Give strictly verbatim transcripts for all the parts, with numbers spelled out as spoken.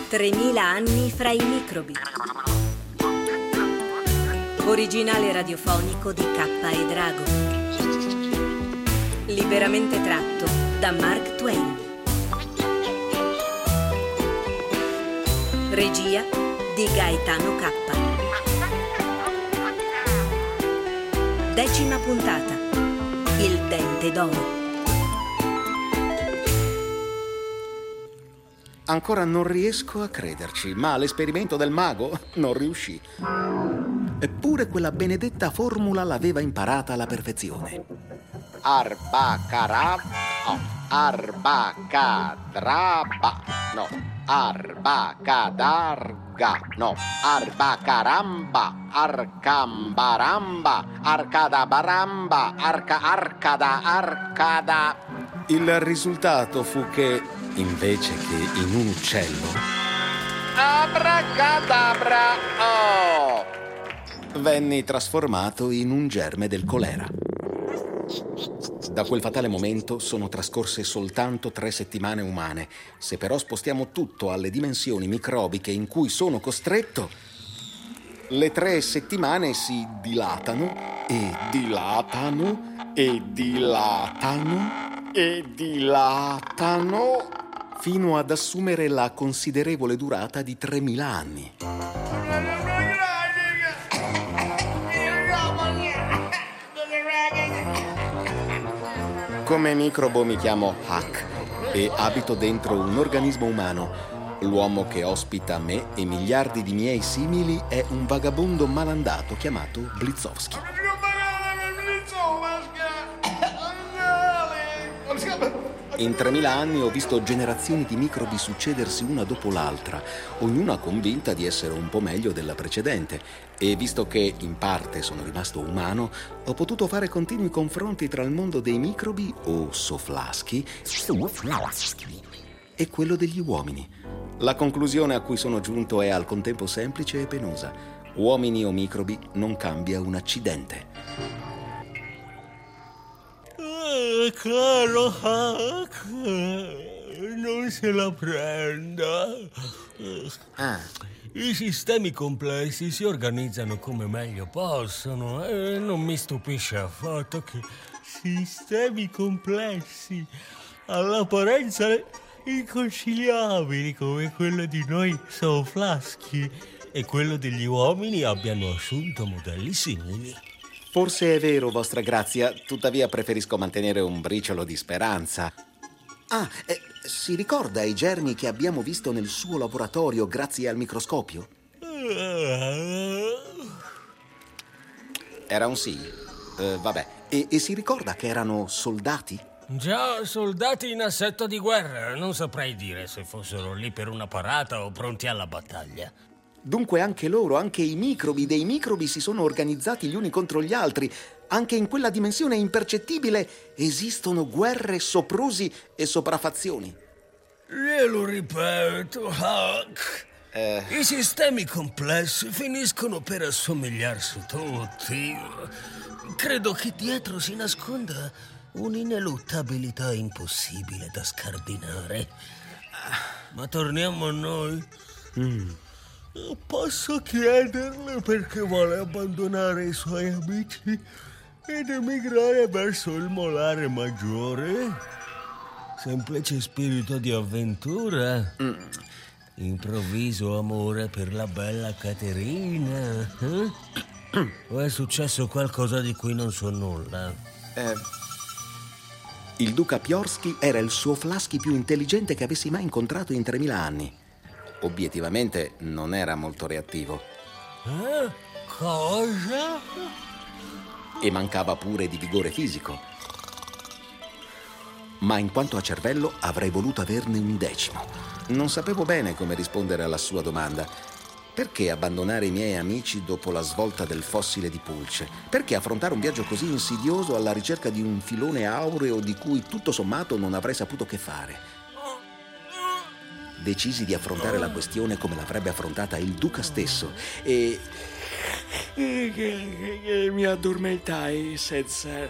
tremila anni fra i microbi. Originale radiofonico di Kappa e Drago. Liberamente tratto da Mark Twain. Regia di Gaetano Kappa. Decima puntata. Il dente d'oro. Ancora non riesco a crederci, ma l'esperimento del mago non riuscì. Eppure quella benedetta formula l'aveva imparata alla perfezione. Arbacarab... Oh, arbacadraba... No, arbacadarga... No, arbacaramba... Arcambaramba... Arcadabaramba... Arca... Arcada... Arcada... Il risultato fu che, invece che in un uccello... Abracadabra! Oh! Venni trasformato in un germe del colera. Da quel fatale momento sono trascorse soltanto tre settimane umane. Se però spostiamo tutto alle dimensioni microbiche in cui sono costretto, le tre settimane si dilatano e dilatano e dilatano e dilatano fino ad assumere la considerevole durata di tremila anni. Come microbo mi chiamo Huck e abito dentro un organismo umano. L'uomo che ospita me e miliardi di miei simili è un vagabondo malandato chiamato Blizowski. In tremila anni ho visto generazioni di microbi succedersi una dopo l'altra, ognuna convinta di essere un po' meglio della precedente. E visto che in parte sono rimasto umano, ho potuto fare continui confronti tra il mondo dei microbi, o soflaschi, e quello degli uomini. La conclusione a cui sono giunto è al contempo semplice e penosa. Uomini o microbi non cambia un accidente. Ah, caro Huck, non se la prenda. Ah. I sistemi complessi si organizzano come meglio possono e non mi stupisce affatto che sistemi complessi all'apparenza inconciliabili come quello di noi soflaschi e quello degli uomini abbiano assunto modelli simili. Forse è vero, vostra grazia, tuttavia preferisco mantenere un briciolo di speranza. Ah, eh, si ricorda i germi che abbiamo visto nel suo laboratorio grazie al microscopio? Era un sì? Eh, vabbè, e, e si ricorda che erano soldati? Già, soldati in assetto di guerra. Non saprei dire se fossero lì per una parata o pronti alla battaglia. Dunque anche loro, anche i microbi dei microbi si sono organizzati gli uni contro gli altri. Anche in quella dimensione impercettibile esistono guerre, soprusi e sopraffazioni. Glielo ripeto, Huck. Eh... I sistemi complessi finiscono per assomigliarsi tutti. Credo che dietro si nasconda un'ineluttabilità impossibile da scardinare. Ma torniamo a noi. Mm. Posso chiederle perché vuole abbandonare i suoi amici ed emigrare verso il molare maggiore? Semplice spirito di avventura? Mm. Improvviso amore per la bella Caterina? Eh? O è successo qualcosa di cui non so nulla? Eh... Il duca Piorsky era il soflaschi più intelligente che avessi mai incontrato in tremila anni. Obiettivamente non era molto reattivo. Eh? Cosa? E mancava pure di vigore fisico. Ma in quanto a cervello avrei voluto averne un decimo. Non sapevo bene come rispondere alla sua domanda. Perché abbandonare i miei amici dopo la svolta del fossile di Pulce? Perché affrontare un viaggio così insidioso alla ricerca di un filone aureo di cui tutto sommato non avrei saputo che fare? Decisi di affrontare la questione come l'avrebbe affrontata il duca stesso e... e mi addormentai senza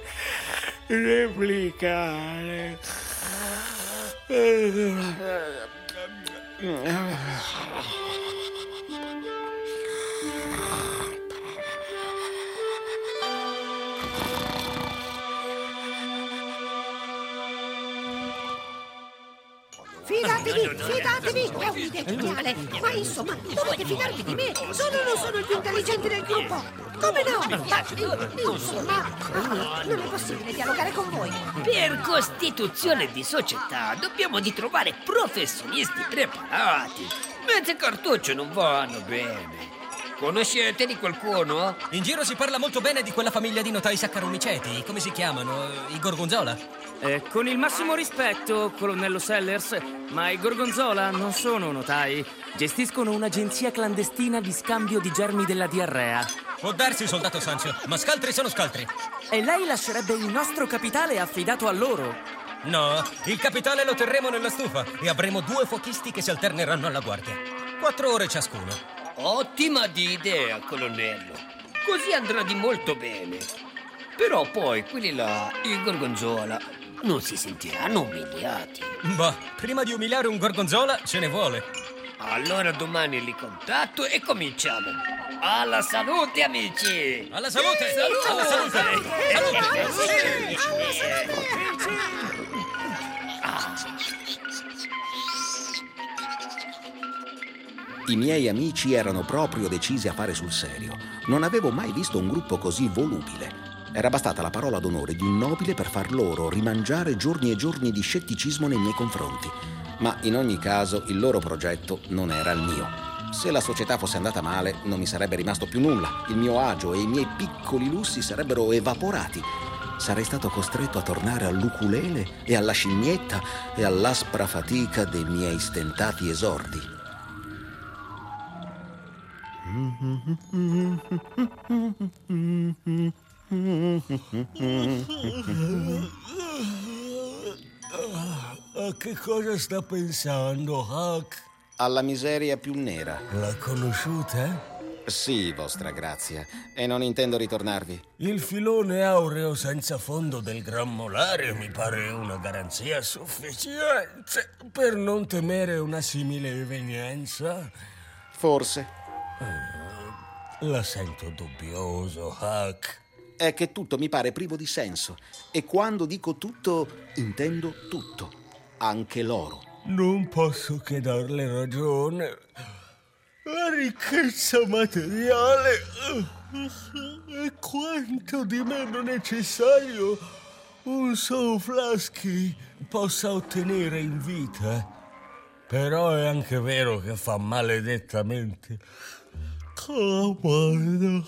replicare. Fidatevi, fidatevi, è un'idea geniale. Ma insomma, dovete fidarvi di me. Sono o non sono il più intelligente del gruppo? Come no? Ma insomma, non è possibile dialogare con voi. Per costituzione di società dobbiamo di trovare professionisti preparati. Mezze cartucce non vanno bene. Conoscete di qualcuno? In giro si parla molto bene di quella famiglia di notai saccaromiceti. Come si chiamano? I Gorgonzola? Eh, con il massimo rispetto, colonnello Sellers, ma i Gorgonzola non sono notai. Gestiscono un'agenzia clandestina di scambio di germi della diarrea. Può darsi, soldato Sancio, ma scaltri sono scaltri. E lei lascerebbe il nostro capitale affidato a loro? No, il capitale lo terremo nella stufa e avremo due fuochisti che si alterneranno alla guardia. Quattro ore ciascuno. Ottima di idea, colonnello. Così andrà di molto bene. Però poi quelli là, i Gorgonzola, non si sentiranno umiliati. Bah, prima di umiliare un Gorgonzola ce ne vuole. Allora domani li contatto e cominciamo. Alla salute, amici! Alla salute! Salute! Alla salute! Salute! Salute! I miei amici erano proprio decisi a fare sul serio. Non avevo mai visto un gruppo così volubile. Era bastata la parola d'onore di un nobile per far loro rimangiare giorni e giorni di scetticismo nei miei confronti. Ma in ogni caso il loro progetto non era il mio. Se la società fosse andata male non mi sarebbe rimasto più nulla. Il mio agio e i miei piccoli lussi sarebbero evaporati. Sarei stato costretto a tornare all'ukulele e alla scimmietta e all'aspra fatica dei miei stentati esordi. A che cosa sta pensando, Huck? Alla miseria più nera. L'ha conosciuta? Sì, vostra grazia, e non intendo ritornarvi. Il filone aureo senza fondo del Gran Molare mi pare una garanzia sufficiente per non temere una simile evenienza. Forse. La sento dubbioso, Huck. È che tutto mi pare privo di senso. E quando dico tutto, intendo tutto. Anche l'oro. Non posso che darle ragione. La ricchezza materiale è quanto di meno necessario un Souflaschi possa ottenere in vita. Però è anche vero che fa maledettamente comodo.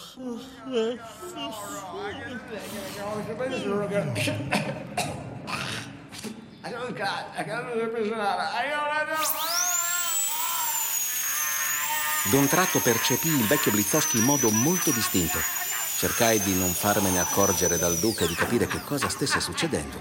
D'un tratto percepii il vecchio Blitzowski in modo molto distinto. Cercai di non farmene accorgere dal duca e di capire che cosa stesse succedendo.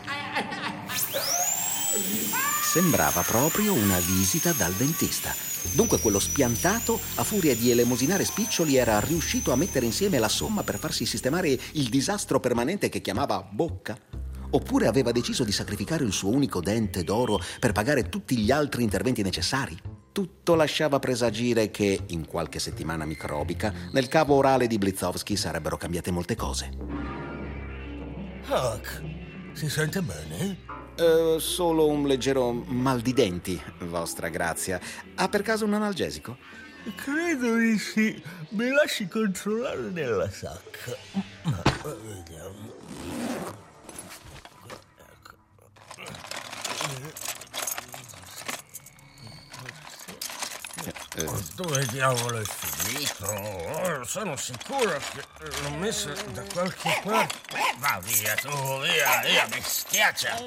Sembrava proprio una visita dal dentista. Dunque quello spiantato, a furia di elemosinare spiccioli, era riuscito a mettere insieme la somma per farsi sistemare il disastro permanente che chiamava bocca? Oppure aveva deciso di sacrificare il suo unico dente d'oro per pagare tutti gli altri interventi necessari? Tutto lasciava presagire che, in qualche settimana microbica, nel cavo orale di Blitzowski sarebbero cambiate molte cose. Huck, si sente bene? Uh, solo un leggero mal di denti, vostra grazia. Ha per caso un analgesico? Credo di sì. Mi lasci controllare nella sacca. Ma vediamo. Dove diavolo è finito? Sono sicuro che l'ho messo da qualche parte. Va via tu, via, via, bestiaccia.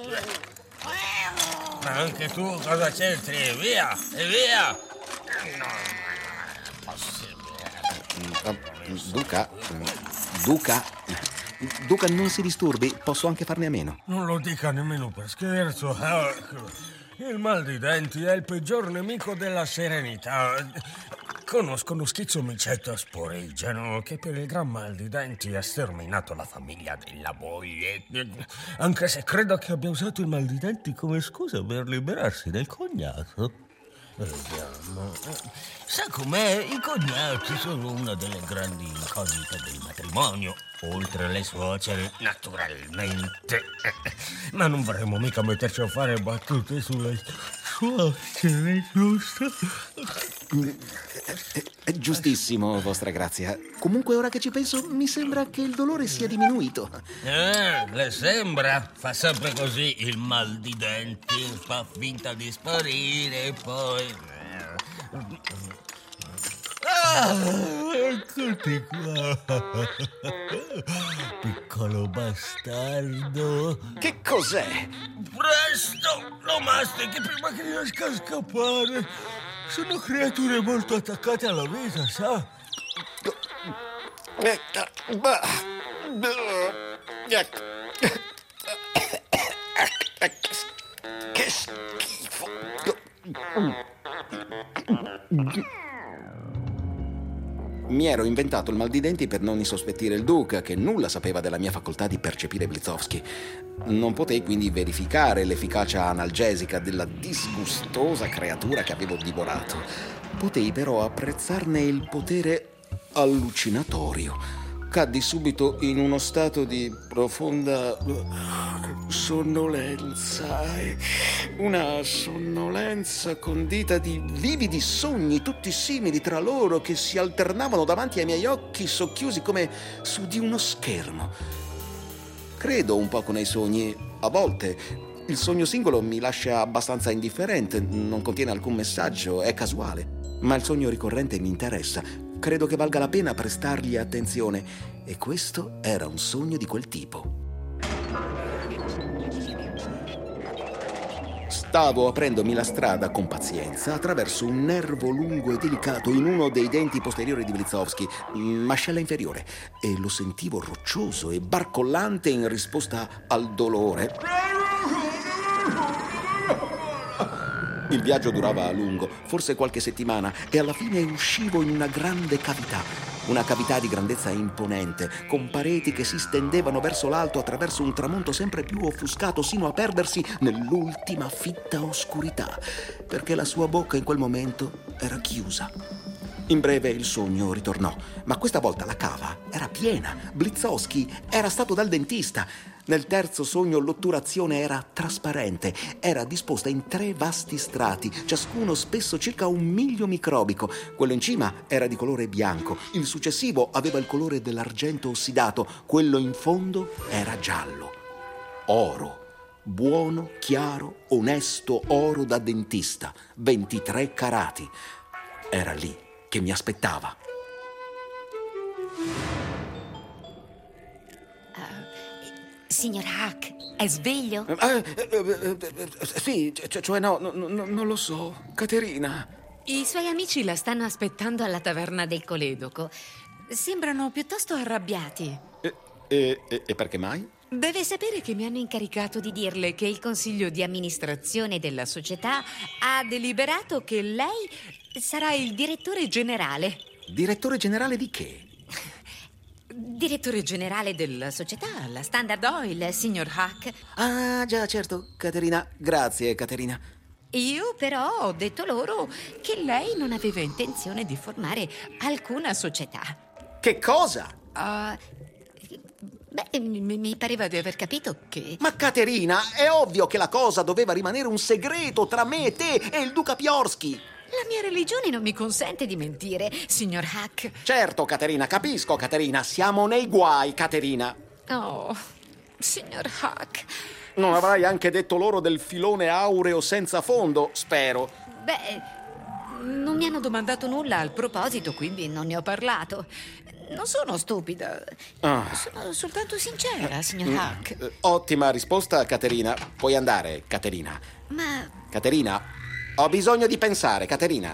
Ma anche tu cosa c'entri? Via, e via. No, non è possibile. Duca, Duca, Duca, non si disturbi, posso anche farne a meno. Non lo dica nemmeno per scherzo. Il mal di denti è il peggior nemico della serenità. Conosco uno schizomicetto asporigeno che per il gran mal di denti ha sterminato la famiglia della moglie. Anche se credo che abbia usato il mal di denti come scusa per liberarsi del cognato. Vediamo. Sa com'è? I cognati sono una delle grandi incognite del matrimonio. Oltre alle suocere, naturalmente. Ma non vorremmo mica metterci a fare battute sulle suocere, giusto? È giustissimo, vostra grazia. Comunque, ora che ci penso, mi sembra che il dolore sia diminuito. Eh, le sembra? Fa sempre così il mal di denti, fa finta di sparire e poi... Ah, eccoti qua. Piccolo bastardo. Che cos'è? Presto, lo mastichi prima che riesca a scappare. Sono creature molto attaccate alla vita, sa? Che schifo. Mi ero inventato il mal di denti per non insospettire il duca, che nulla sapeva della mia facoltà di percepire Blizowski. Non potei quindi verificare l'efficacia analgesica della disgustosa creatura che avevo divorato. Potei però apprezzarne il potere allucinatorio. Caddi subito in uno stato di profonda sonnolenza, una sonnolenza condita di vividi sogni, tutti simili tra loro, che si alternavano davanti ai miei occhi socchiusi come su di uno schermo. Credo un poco nei sogni. A volte il sogno singolo mi lascia abbastanza indifferente, non contiene alcun messaggio, è casuale. Ma il sogno ricorrente mi interessa. Credo che valga la pena prestargli attenzione. E questo era un sogno di quel tipo. Stavo aprendomi la strada con pazienza attraverso un nervo lungo e delicato in uno dei denti posteriori di Blizowski, mascella inferiore, e lo sentivo roccioso e barcollante in risposta al dolore. Il viaggio durava a lungo, forse qualche settimana, e alla fine uscivo in una grande cavità. Una cavità di grandezza imponente, con pareti che si stendevano verso l'alto attraverso un tramonto sempre più offuscato, sino a perdersi nell'ultima fitta oscurità, perché la sua bocca in quel momento era chiusa. In breve il sogno ritornò, ma questa volta la cava era piena. Blizowski era stato dal dentista. Nel terzo sogno l'otturazione era trasparente, era disposta in tre vasti strati, ciascuno spesso circa un miglio microbico. Quello in cima era di colore bianco, il successivo aveva il colore dell'argento ossidato, quello in fondo era giallo. Oro, buono, chiaro, onesto oro da dentista, ventitré carati. Era lì che mi aspettava. Signor Huck, è sveglio? Eh, eh, eh, eh, sì, cioè, cioè no, no, no, non lo so. Caterina. I suoi amici la stanno aspettando alla taverna del Coledoco. Sembrano piuttosto arrabbiati. E, e, e, e perché mai? Deve sapere che mi hanno incaricato di dirle che il consiglio di amministrazione della società ha deliberato che lei sarà il direttore generale. Direttore generale di che? Direttore generale della società, la Standard Oil, signor Huck. Ah, già, certo, Caterina. Grazie, Caterina. Io però ho detto loro che lei non aveva intenzione di formare alcuna società. Che cosa? Uh, beh, mi, mi pareva di aver capito che... Ma Caterina, è ovvio che la cosa doveva rimanere un segreto tra me, te e il duca Piorsky. La mia religione non mi consente di mentire, signor Huck. Certo, Caterina, capisco, Caterina. Siamo nei guai, Caterina. Oh, signor Huck. Non avrai anche detto loro del filone aureo senza fondo, spero. Beh, non mi hanno domandato nulla al proposito, quindi non ne ho parlato. Non sono stupida. Ah. Sono soltanto sincera, signor Huck. Mm, ottima risposta, Caterina. Puoi andare, Caterina. Ma... Caterina... Ho bisogno di pensare, Caterina.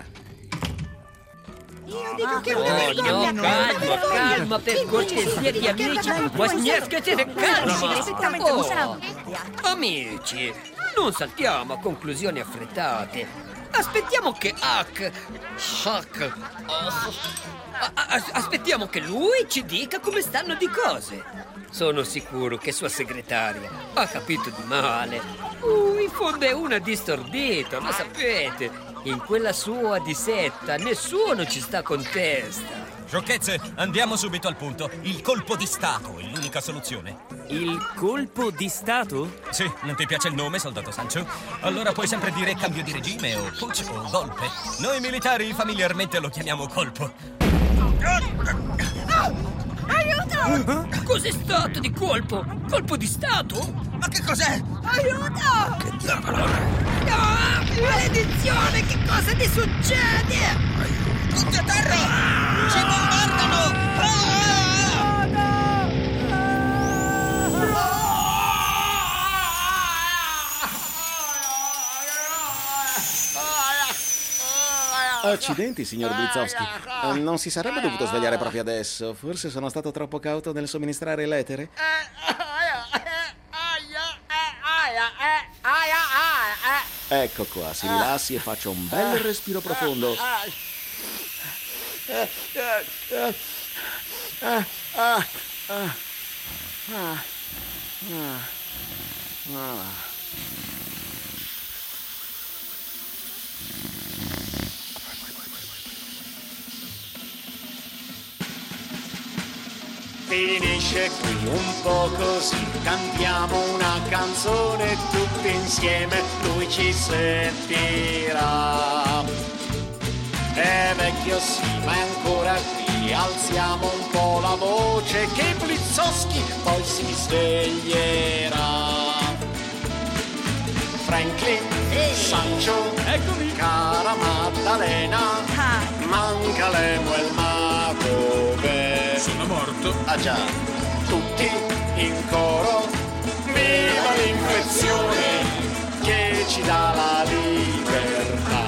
Io dico che è una No, vergogna. no, calma, calma, per cortesia di amici. Возняскайте, calma. Amici, non saltiamo a conclusioni affrettate. Aspettiamo che Huck... Huck... Oh, aspettiamo che lui ci dica come stanno di cose. Sono sicuro che sua segretaria ha capito di male. Ui, in fondo è una di stordito, lo sapete. In quella sua disetta nessuno ci sta con testa. Sciocchezze, andiamo subito al punto. Il colpo di Stato è l'unica soluzione. Il colpo di Stato? Sì, non ti piace il nome, soldato Sancho? Allora puoi sempre dire cambio di regime o putsch o golpe. Noi militari familiarmente lo chiamiamo colpo. Aiuto! Cos'è stato di colpo? Colpo di Stato? Ma che cos'è? Aiuto! Che diavolo? Ah, maledizione, che cosa ti succede? Tutti a terra! Ci bombardano! Accidenti, signor Blizowski. Eh, Non si sarebbe dovuto svegliare proprio adesso. Forse sono stato troppo cauto nel somministrare l'etere. Ecco qua, si rilassi e faccia un bel respiro profondo. Finisce qui un po' così, cantiamo una canzone tutti insieme, lui ci sentirà. È vecchio sì, ma è ancora qui, alziamo un po' la voce che Blizowski poi si sveglierà. Franklin, Sancho, eccomi, cara Maddalena, manca Lemuel, ma dove? Sono morto. Ah già, tutti in coro, viva l'infezione che ci dà la libertà.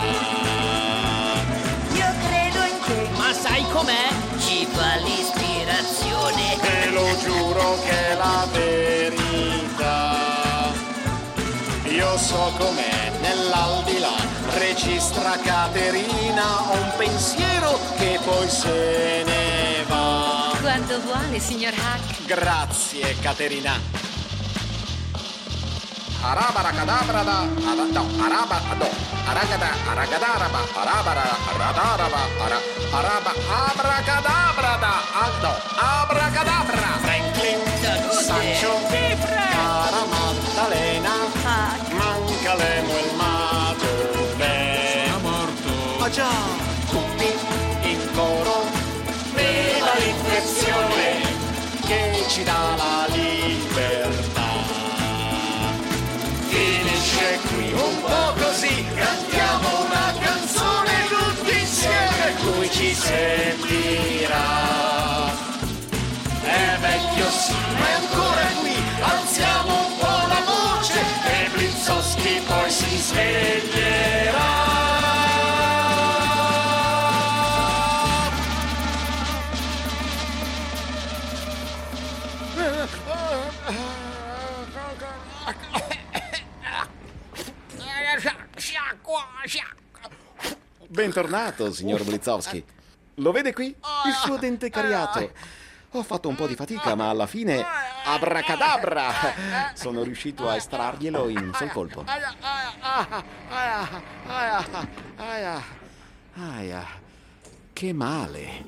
Io credo in te. Ma sai com'è? Ci fa l'ispirazione. Te lo giuro che è la verità. Io so com'è nell'aldilà, registra Caterina, ho un pensiero che poi se ne va. Quando vuole, signor Hack. Grazie, Caterina. Arabaracadabra da... No, araba... No. Aragada... Aragadaraba... Arabara... Aradaraba... Ara... Araba... Abracadabra da... No. Abracadabra. Franklin, Sancho, cara Maddalena, manca Lemuel, ma dov'è? Sono morto. Ah già, tutti in coro, viva l'infezione che ci dà la libertà. Finisce qui un po' così, cantiamo una canzone tutti insieme, lui ci sentirà. È vecchio sì, ma è ancora qui, alziamo un po' la voce e Blizowski poi si sveglierà. Bentornato, signor Blizowski. Lo vede qui? Il suo dente cariato. Ho fatto un po' di fatica, ma alla fine, abracadabra, sono riuscito a estrarglielo in un sol colpo. Aia, che male.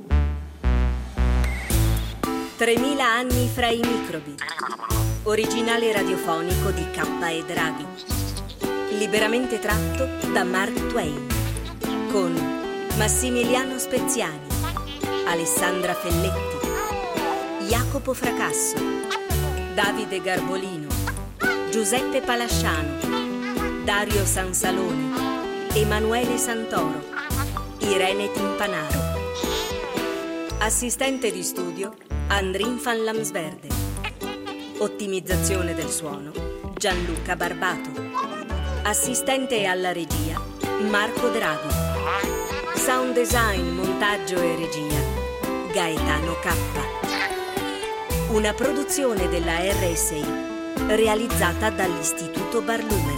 tremila anni fra i microbi. Originale radiofonico di K e Draghi. Liberamente tratto da Mark Twain. Con Massimiliano Speziani, Alessandra Felletti, Jacopo Fracasso, Davide Garbolino, Giuseppe Palasciano, Dario Sansalone, Emanuele Santoro, Irene Timpanaro. Assistente di studio Andrin van Lamsverde. Ottimizzazione del suono Gianluca Barbato. Assistente alla regia Marco Drago. Sound design, montaggio e regia Gaetano K. Una produzione della R S I realizzata dall'Istituto Barlume.